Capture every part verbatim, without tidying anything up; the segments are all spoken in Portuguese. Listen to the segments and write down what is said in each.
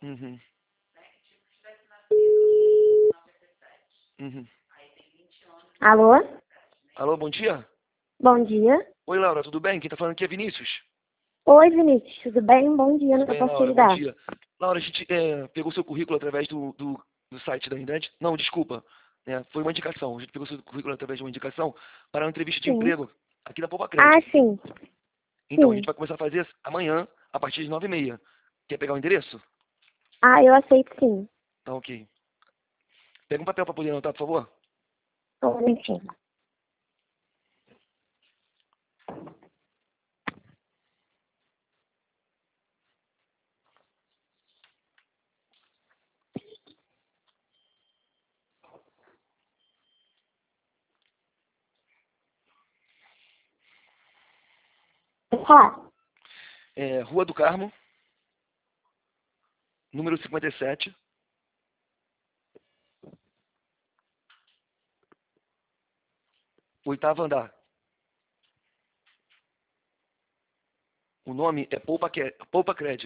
Uhum. Uhum. Alô? Alô, bom dia? Bom dia. Oi, Laura, tudo bem? Quem tá falando aqui é Vinícius. Oi, Vinícius, tudo bem? Bom dia, Tudo no que eu bem, posso te Laura? Bom ajudar? dia. Laura, a gente é, pegou seu currículo através do, do, do site da Indeed. Não, desculpa. É, foi uma indicação. A gente pegou seu currículo através de uma indicação para uma entrevista de Sim. emprego aqui da Ah, Poupa-Cred. sim. Então, a gente Sim. vai começar a fazer amanhã, a partir de nove e meia. Quer pegar o endereço? Ah, eu aceito sim. Tá, ok. Pega um papel para poder anotar, por favor. Só um momentinho. Tá. É, Rua do Carmo, número cinquenta e sete. Oitavo andar. O nome é Poupa, Que- Poupa Cred.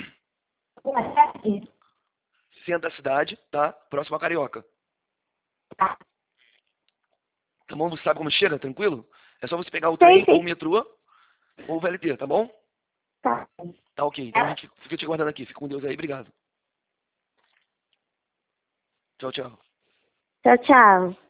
Centro da cidade, tá? Próximo a Carioca. Tá. Tá bom? Você sabe como chega, tranquilo? É só você pegar o Sei, trem ou o sim. metrô ou o V L T, tá bom? Tá. Tá ok. Então a gente fica te guardando aqui. Fica com Deus aí. Obrigado. Tchau, tchau. Tchau, tchau.